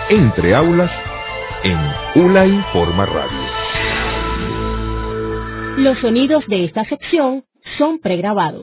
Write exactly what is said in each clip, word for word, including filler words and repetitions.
Entre Aulas en ULA Informa Radio. Los sonidos de esta sección son pregrabados.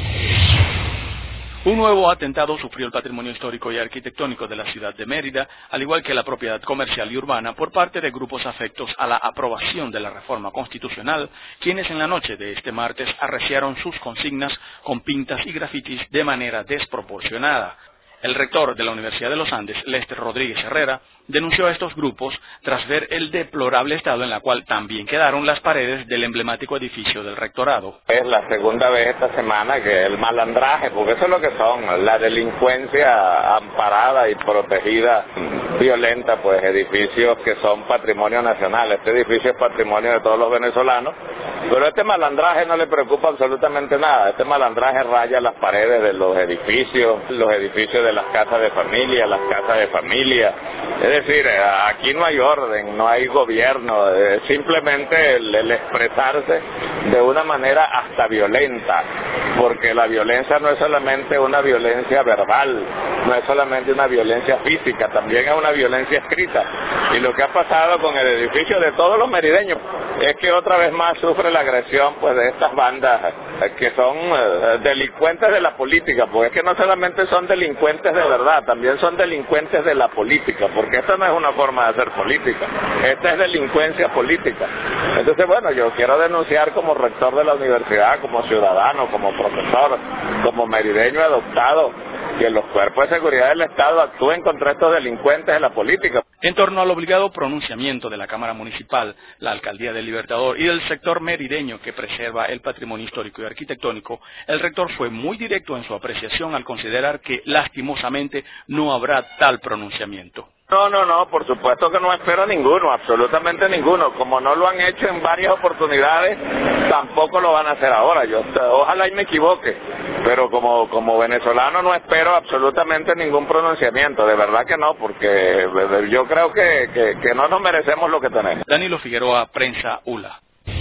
Un nuevo atentado sufrió el patrimonio histórico y arquitectónico de la ciudad de Mérida, al igual que la propiedad comercial y urbana, por parte de grupos afectos a la aprobación de la reforma constitucional, quienes en la noche de este martes arreciaron sus consignas con pintas y grafitis de manera desproporcionada. El rector de la Universidad de los Andes, Lester Rodríguez Herrera, denunció a estos grupos tras ver el deplorable estado en la cual también quedaron las paredes del emblemático edificio del rectorado. Es la segunda vez esta semana que el malandraje, porque eso es lo que son, la delincuencia amparada y protegida, violenta, pues edificios que son patrimonio nacional. Este edificio es patrimonio de todos los venezolanos, pero este malandraje no le preocupa absolutamente nada. Este malandraje raya las paredes de los edificios, los edificios de las casas de familia, las casas de familia. Es decir, aquí no hay orden, no hay gobierno, eh, simplemente el, el expresarse de una manera hasta violenta, porque la violencia no es solamente una violencia verbal, no es solamente una violencia física, también es una violencia escrita. Y lo que ha pasado con el edificio de todos los merideños es que otra vez más sufre la agresión pues de estas bandas eh, que son eh, delincuentes de la política, porque es que no solamente son delincuentes de verdad, también son delincuentes de la política, porque esta no es una forma de hacer política, esta es delincuencia política. Entonces, bueno, yo quiero denunciar como rector de la universidad, como ciudadano, como profesor, como merideño adoptado, que los cuerpos de seguridad del Estado actúen contra estos delincuentes de la política. En torno al obligado pronunciamiento de la Cámara Municipal, la Alcaldía del Libertador y del sector merideño que preserva el patrimonio histórico y arquitectónico, el rector fue muy directo en su apreciación al considerar que, lastimosamente, no habrá tal pronunciamiento. No, no, no, por supuesto que no espero ninguno, absolutamente ninguno. Como no lo han hecho en varias oportunidades, tampoco lo van a hacer ahora. Yo ojalá y me equivoque, pero como como venezolano no espero absolutamente ningún pronunciamiento, de verdad que no, porque yo creo que, que, que no nos merecemos lo que tenemos. Danilo Figueroa, Prensa ULA.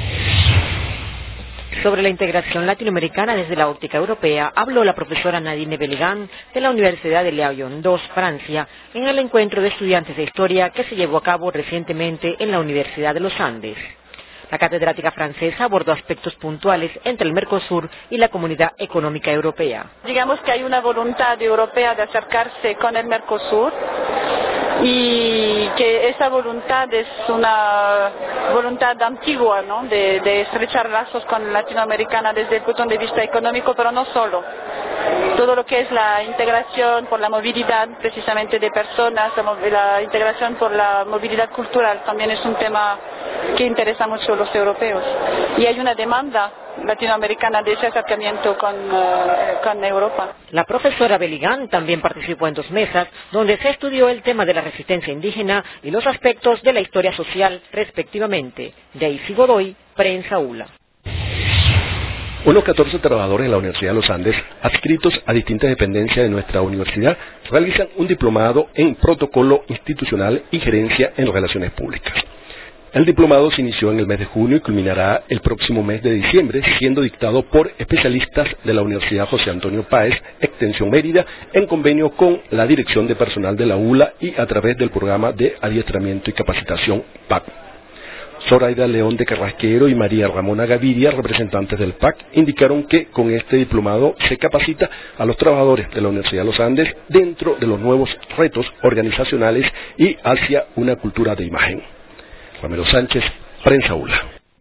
Sobre la integración latinoamericana desde la óptica europea, habló la profesora Nadine Bellegant de la Universidad de Lyon dos, Francia, en el encuentro de estudiantes de historia que se llevó a cabo recientemente en la Universidad de los Andes. La catedrática francesa abordó aspectos puntuales entre el Mercosur y la Comunidad Económica Europea. Digamos que hay una voluntad europea de acercarse con el Mercosur y que esa voluntad es una voluntad antigua, ¿no? de, de estrechar lazos con Latinoamericana desde el punto de vista económico, pero no solo. Todo lo que es la integración por la movilidad precisamente de personas, la, la integración por la movilidad cultural también es un tema que interesa mucho a los europeos. Y hay una demanda latinoamericana de ese acercamiento con, uh, con Europa. La profesora Bellegant también participó en dos mesas donde se estudió el tema de la resistencia indígena y los aspectos de la historia social respectivamente. Daisy Godoy, Prensa ULA. Unos catorce trabajadores de la Universidad de los Andes, adscritos a distintas dependencias de nuestra universidad, realizan un diplomado en Protocolo Institucional y Gerencia en Relaciones Públicas. El diplomado se inició en el mes de junio y culminará el próximo mes de diciembre, siendo dictado por especialistas de la Universidad José Antonio Páez, Extensión Mérida, en convenio con la Dirección de Personal de la ULA y a través del Programa de Adiestramiento y Capacitación P A C. Zoraida León de Carrasquero y María Ramona Gaviria, representantes del P A C, indicaron que con este diplomado se capacita a los trabajadores de la Universidad de los Andes dentro de los nuevos retos organizacionales y hacia una cultura de imagen. Ramiro Sánchez, Prensa ULA.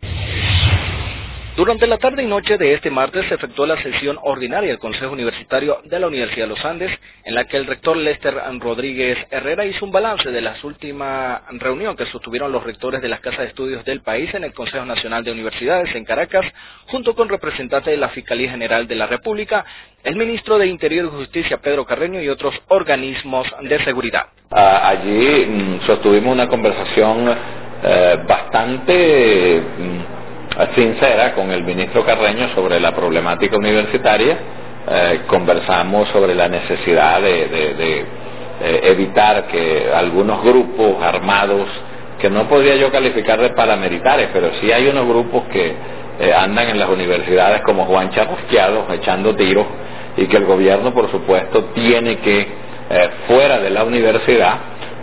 Durante la tarde y noche de este martes se efectuó la sesión ordinaria del Consejo Universitario de la Universidad de los Andes, en la que el rector Lester Rodríguez Herrera hizo un balance de la última reunión que sostuvieron los rectores de las casas de estudios del país en el Consejo Nacional de Universidades en Caracas, junto con representantes de la Fiscalía General de la República, el ministro de Interior y Justicia Pedro Carreño y otros organismos de seguridad. Ah, allí mm, sostuvimos una conversación eh, bastante mm, sincera con el ministro Carreño sobre la problemática universitaria. Eh, conversamos sobre la necesidad de, de, de eh, evitar que algunos grupos armados, que no podría yo calificar de paramilitares, pero sí hay unos grupos que eh, andan en las universidades como Juan Charrosqueados, echando tiros, y que el gobierno, por supuesto, tiene que, eh, fuera de la universidad,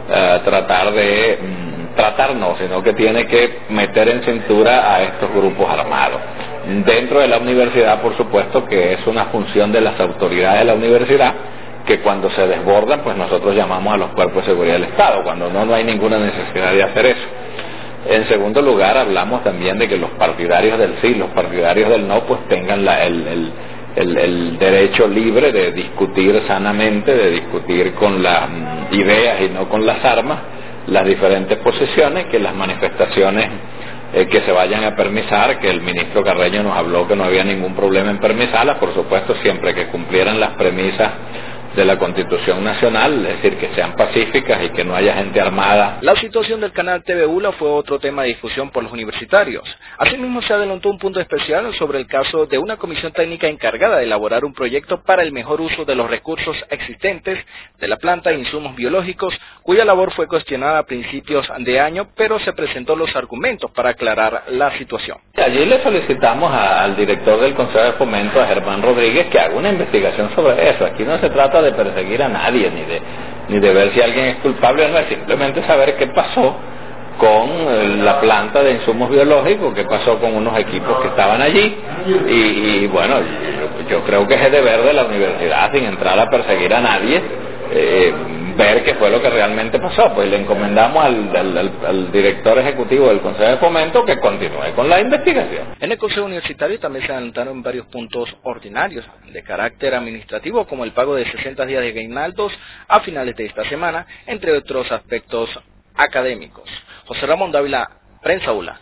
eh, tratar de, mm, tratar no, sino que tiene que meter en cintura a estos grupos armados. Dentro de la universidad, por supuesto, que es una función de las autoridades de la universidad, que cuando se desbordan, pues nosotros llamamos a los cuerpos de seguridad del Estado, cuando no, no hay ninguna necesidad de hacer eso. En segundo lugar, hablamos también de que los partidarios del sí, los partidarios del no, pues tengan la, el, el, el, el derecho libre de discutir sanamente, de discutir con las um, ideas y no con las armas, las diferentes posiciones, que las manifestaciones eh, que se vayan a permisar, que el ministro Carreño nos habló que no había ningún problema en permisarlas, por supuesto, siempre que cumplieran las premisas de la Constitución Nacional, es decir, que sean pacíficas y que no haya gente armada. La situación del canal T V ULA fue otro tema de discusión por los universitarios. Asimismo, se adelantó un punto especial sobre el caso de una comisión técnica encargada de elaborar un proyecto para el mejor uso de los recursos existentes de la planta de insumos biológicos, cuya labor fue cuestionada a principios de año, pero se presentó los argumentos para aclarar la situación. Allí le solicitamos a, al director del Consejo de Fomento, a Germán Rodríguez, que haga una investigación sobre eso. Aquí no se trata de perseguir a nadie, ni de, ni de ver si alguien es culpable o no, es simplemente saber qué pasó con la planta de insumos biológicos, qué pasó con unos equipos que estaban allí, y, y bueno, yo, yo creo que es el deber de la universidad, sin entrar a perseguir a nadie, eh, ver qué fue lo que realmente pasó. Pues le encomendamos al, al, al, al director ejecutivo del Consejo de Fomento que continúe con la investigación. En el Consejo Universitario también se adelantaron varios puntos ordinarios de carácter administrativo, como el pago de sesenta días de aguinaldos a finales de esta semana, entre otros aspectos académicos. José Ramón Dávila, Prensa ULA.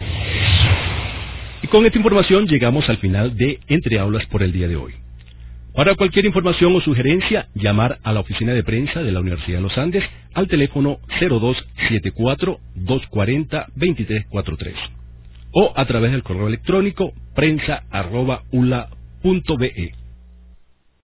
Y con esta información llegamos al final de Entre Aulas por el día de hoy. Para cualquier información o sugerencia, llamar a la oficina de prensa de la Universidad de los Andes al teléfono cero dos siete cuatro, dos cuatro cero, dos tres cuatro tres o a través del correo electrónico prensa arroba ula punto be.